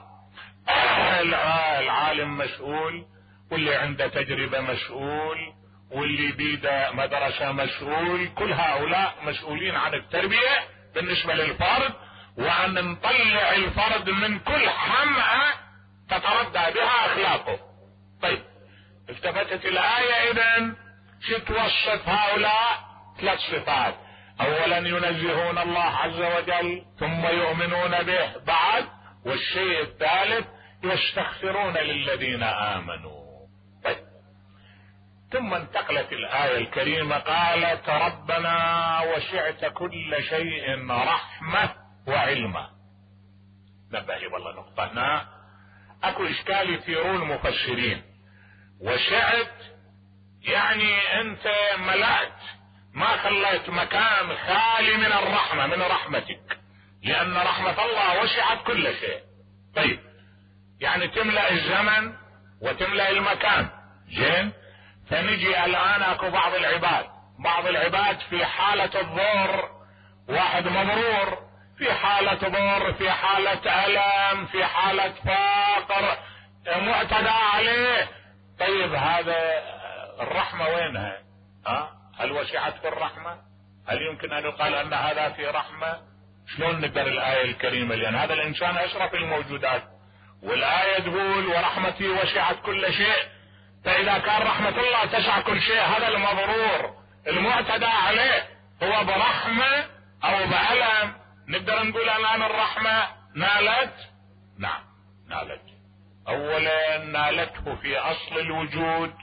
العالم مسؤول، واللي عنده تجربة مسؤول، واللي بيده مدرسة مسؤول. كل هؤلاء مسؤولين عن التربية بالنسبة للفرد، وأن نطلع الفرد من كل حمأة تتردى بها أخلاقه. طيب، التفتت الآية إذن شو توصف هؤلاء؟ 3 صفات. أولا ينزهون الله عز وجل، ثم يؤمنون به بعد، والشيء الثالث يستغفرون للذين آمنوا. طيب، ثم انتقلت الآية الكريمة قالت ربنا وسعت كل شيء رحمة وعلما. نبه لي والله نقطة هنا اكو اشكال يثيرون المفسرين. وسعت يعني انت ملأت، ما خليت مكان خالي من الرحمة، من رحمتك، لان رحمة الله وسعت كل شيء. طيب يعني تملأ الزمن وتملأ المكان، زين. فنجي الان اكو بعض العباد في حالة الضر، واحد مضرور، في حالة ضر، في حالة ألم، في حالة فقر، معتدى عليه. طيب هذا الرحمة وينها؟ هل وسعت في الرحمة؟ هل يمكن ان يقال ان هذا في رحمة؟ شلون نقدر الآية الكريمة؟ لان هذا الانسان اشرف الموجودات، والآية تقول ورحمتي وسعت كل شيء. فاذا كان رحمة الله تسع كل شيء، هذا المضرور المعتدى عليه هو برحمة او بألم، نقدر نقول الان الرحمة نالت؟ نعم نالت. اولا نالته في اصل الوجود،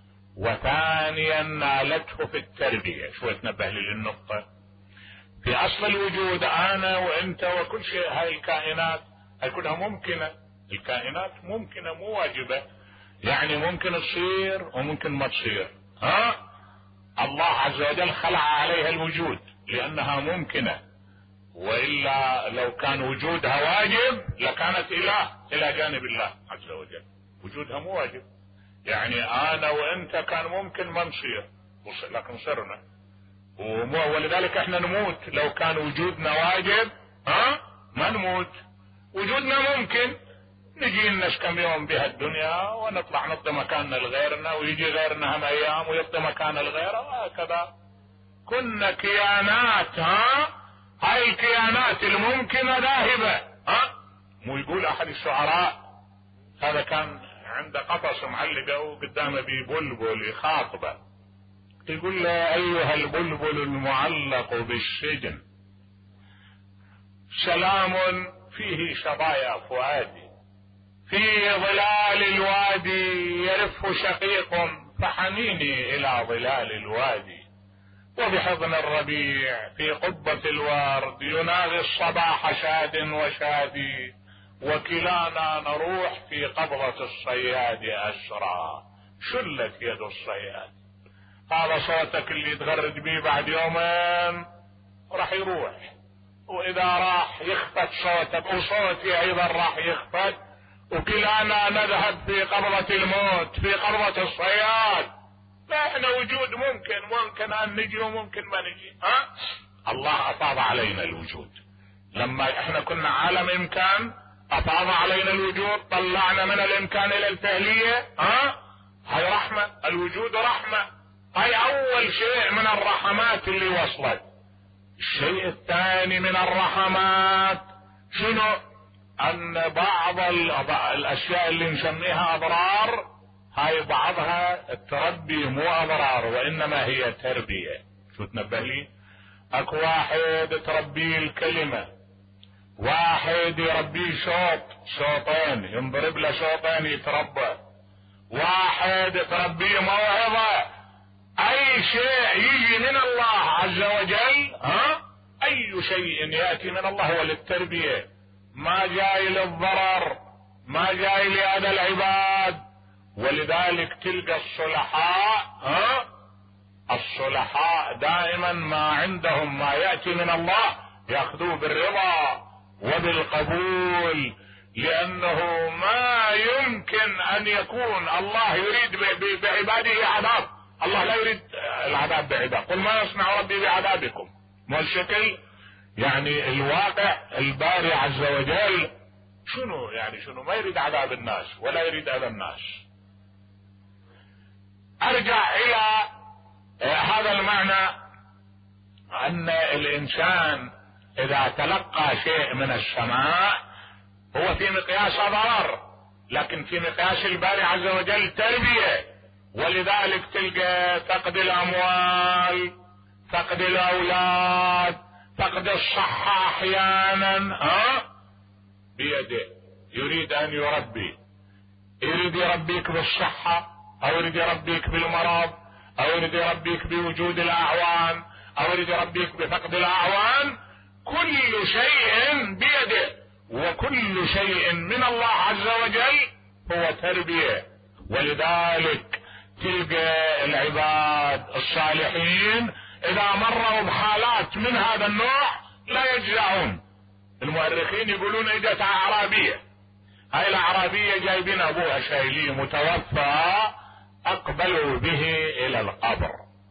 وثانيا نالته في التربية. شوي تنبه لي للنقطة. في اصل الوجود انا وانت وكل شيء، هاي الكائنات هاي كلها ممكنة، الكائنات ممكنة مو واجبة، يعني ممكن تصير وممكن ما تصير. الله عز وجل خلع عليها الوجود لانها ممكنة، وإلا لو كان وجودها واجب لكانت إله إلى جانب الله عز وجل. وجودها مو واجب، يعني أنا وأنت كان ممكن ما نصير، لكن صرنا. ولذلك احنا نموت. لو كان وجودنا واجب ما نموت. وجودنا ممكن نجي لنا كم يوم بها الدنيا ونطلع نفضي مكاننا لغيرنا، ويجي غيرنا هم أيام ويفضي مكان الغير، وهكذا. كنا كيانات. هاي الكيانات الممكنة ذاهبة. مو يقول احد الشعراء، هذا كان عنده قفص معلقة وقدامه ببلبل يخاطبه، يقول له ايها البلبل المعلق بالسجن، سلام فيه شظايا فؤادي، في ظلال الوادي يرف شقيق فحنيني الى ظلال الوادي، وبحضن الربيع في قبة الورد يناغي الصباح شاد وشادي، وكلانا نروح في قبضة الصياد أسرى، شلت يد الصياد. هذا صوتك اللي تغرد بيه بعد يومين راح يروح، وإذا راح يخفت صوتك، وصوتي أيضا راح يخفت، وكلانا نذهب في قبضة الموت، في قبضة الصياد. فاحنا وجود ممكن ان نجي وممكن ما نجي. الله افاض علينا الوجود لما احنا كنا عالم امكان، افاض علينا الوجود، طلعنا من الامكان الى الفعلية. هاي رحمة، الوجود رحمة. هاي اول شيء من الرحمات اللي وصلت. الشيء الثاني من الرحمات شنو؟ ان بعض الاشياء اللي نسميها اضرار، هاي بعضها التربي مو اضرار وانما هي تربية. شو تنبه لي؟ اكو واحد تربيه الكلمة، واحد يربيه شوطين، ينضرب له شوطين يتربى، واحد تربيه موعظة. اي شيء يجي من الله عز وجل، اي شيء ياتي من الله هو للتربية، ما جاي للضرر، ما جاي لأذى العباد. ولذلك تلقى الصلحاء دائما ما عندهم ما يأتي من الله يأخذوه بالرضا وبالقبول، لأنه ما يمكن أن يكون الله يريد بعباده عذاب. الله لا يريد العذاب بعباده. قل ما يصنع ربي بعذابكم. مو الشكل يعني الواقع الباري عز وجل شنو يعني شنو؟ ما يريد عذاب الناس ولا يريد أذى الناس. ارجع الى هذا المعنى، ان الانسان اذا تلقى شيء من السماء هو في مقياس ضرر، لكن في مقياس الباري عز وجل تربية. ولذلك تلقى فقد الاموال، فقد الاولاد، فقد الصحة احيانا بيده. يريد ان يربي، يريد يربيك بالصحة او يريد يربيك بالمرض، أو يريد يربيك بوجود الأعوان، أو يريد يربيك بفقد الأعوان. كل شيء بيده، وكل شيء من الله عز وجل هو تربية. ولذلك تلقى العباد الصالحين إذا مروا بحالات من هذا النوع لا يجزعون. المؤرخين يقولون اجت أعرابية، هاي الأعرابية جايبين أبوها شايليه متوفى، أقبلوا به إلى القبر،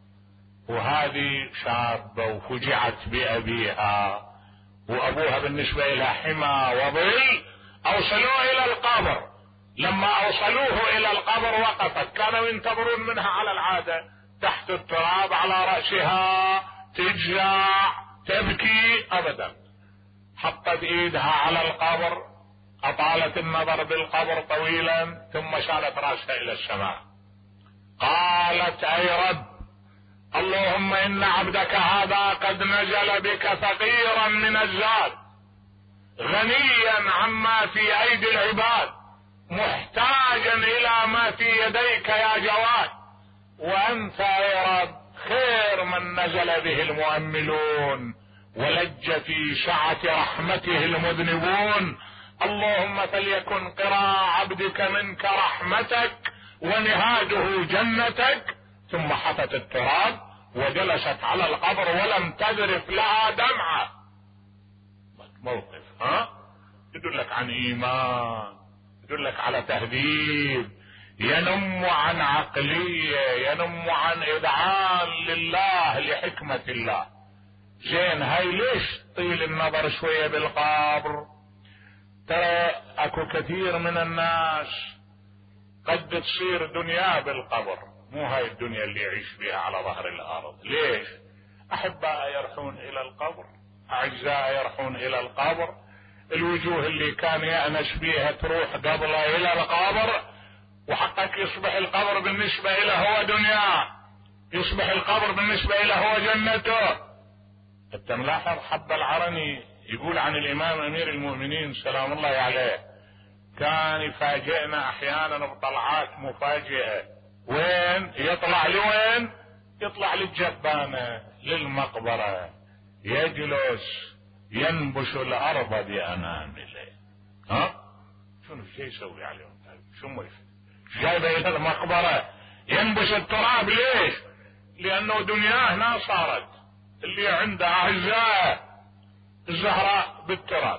وهذه شابة وفجعت بأبيها، وأبوها بالنسبة إلى حمى وظل، أوصلوه إلى القبر. لما أوصلوه إلى القبر وقفت، كانوا ينتظرون منها على العادة تحت التراب على رأسها، تجزع تبكي، أبدا. حطت إيدها على القبر، أطالت النظر بالقبر طويلا، ثم شالت رأسها إلى السماء. قالت: أي رب، اللهم إن عبدك هذا قد نزل بك فقيرا من الزاد، غنيا عما في أيدي العباد، محتاجا إلى ما في يديك يا جواد، وأنت يا رب خير من نزل به المؤملون، ولج في سعة رحمته المذنبون. اللهم فليكن قراء عبدك منك رحمتك ونهاده جنتك. ثم حفت التراب وجلست على القبر ولم تذرف لها دمعة. موقف يدلك عن إيمان، يدلك على تهذيب، ينم عن عقلية، ينم عن إذعان لله لحكمة الله. زين، هاي ليش طيل النظر شوية بالقبر؟ ترى اكو كثير من الناس قد تصير دنيا بالقبر، مو هاي الدنيا اللي يعيش بها على ظهر الارض. ليش؟ احباء يرحون الى القبر، اعزاء يرحون الى القبر، الوجوه اللي كان يأنس بيها تروح قبله الى القبر، وحقك يصبح القبر بالنسبة له هو دنيا، يصبح القبر بالنسبة له هو جنته. انت ملاحظ حب العرني يقول عن الامام امير المؤمنين سلام الله عليه، كان يفاجئنا احيانا بطلعات مفاجئة. وين يطلع؟ لوين يطلع؟ للجبانة، للمقبرة، يجلس ينبش الارض بانامله. شنو شي يسوي عليهم؟ شو جايبه الى المقبرة ينبش التراب؟ ليش؟ لانه دنياه هنا صارت اللي عنده اعزاء الزهراء بالتراب،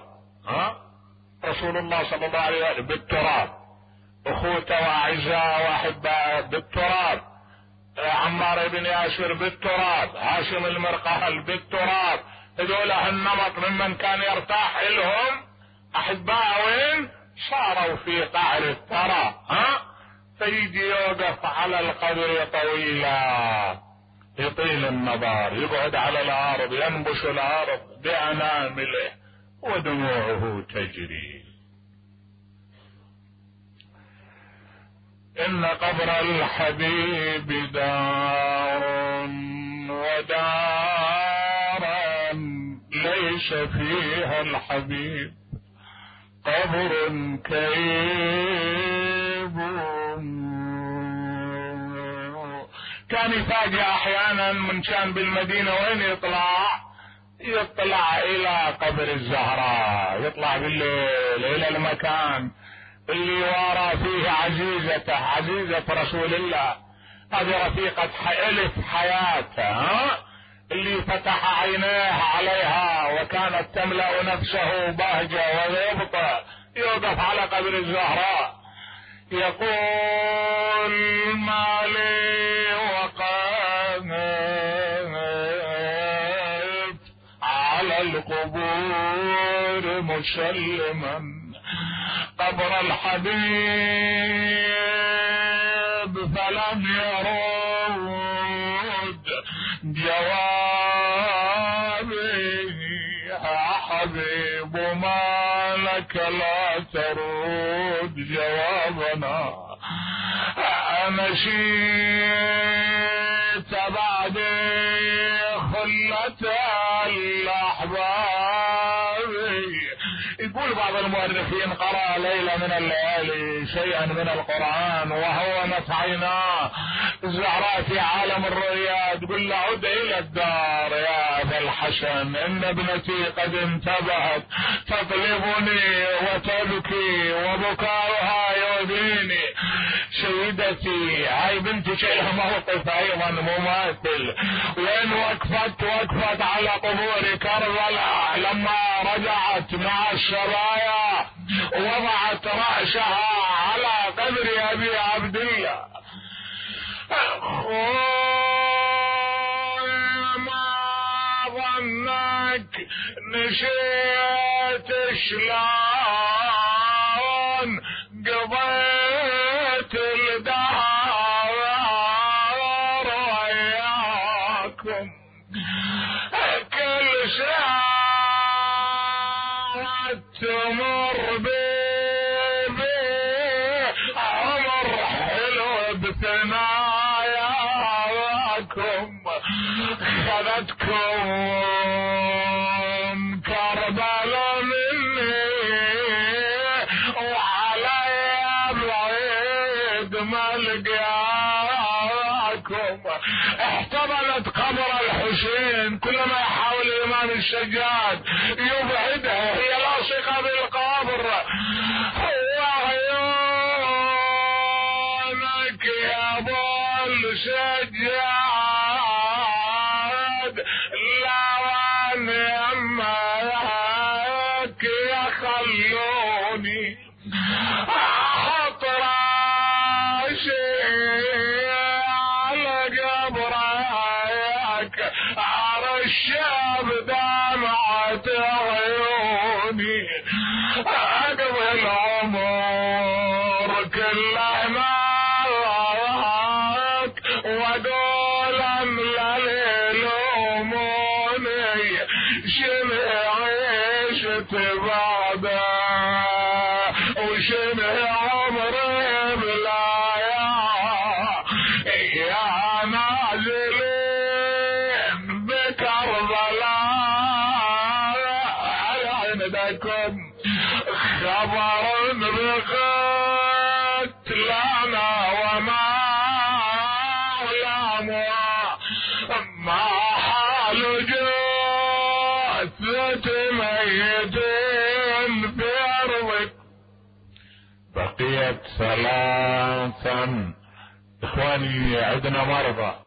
رسول الله صلى الله عليه وسلم بالتراب، اخوته واعزاء واحباء بالتراب، عمار بن ياسر بالتراب، هاشم المرقهل بالتراب. هذول هالنمط ممن كان يرتاح لهم احباء وين صاروا في قعر الثرى. فيجي يوقف على القبر طويلا، يطيل النظر، يقعد على الارض، ينبش الارض بانامله ودموعه تجري. ان قبر الحبيب دار ودارا ليس فيها الحبيب قبر كئيب. كان يفاجئ احيانا من كان بالمدينة وين يطلع الى قبر الزهراء، يطلع بالليل الى المكان اللي وارى فيه عزيزة رسول الله، هذه رفيقة الف حياته، اللي فتح عينيه عليها وكانت تملأ نفسه بهجة ويبطأ، يوقف على قبر الزهراء يقول: ما لي وقفت على القبور مسلما قبر الحبيب فلم يرد جوابي. يا حبيب ما لك لا ترد جوابنا، مشيت بعد خلة الأحباب. يقول بعض المؤرخين: قرأ ليلة من الليالي شيئا من القرآن وهونت عيناه، الزهراء في عالم الرؤيا تقول له عد الى الدار يا ابا الحسن، ان ابنتي قد انتبهت تطلبني وتبكي وبكاؤها يؤذيني. سيدتي هاي بنتك لها موقف ايضا مماثل، وين وقفت على قبور كربلاء لما رجعت مع السرايا وضعت رأسها على قبر ابي عبد الله. ما ظنك نسيت شلون قضيت الدهر وياكم، كل ساعة تمر بي عمر حلو بثناياكم، خذتكم كربلاء مني وعلي بعيد ملقاكم. احتضنت قبر الحسين، كلما يحاول الامام السجاد يبعدها هي لاصقه بالقبر. وعيونك يا ابو السجاد لوان يمك يخلوني احط راسي على قبرك ارش بدمعة عيوني، اقضي العمر كله معك واقول املا يلوموني شنو عيشت بعده وشنو عمري بلايا يا نازلين بكربلاء على عندكم خبر بقتلنا وما ما حال جثة ميتين في أرضك. بقيت ثلاثا. إخواني عندنا مرضى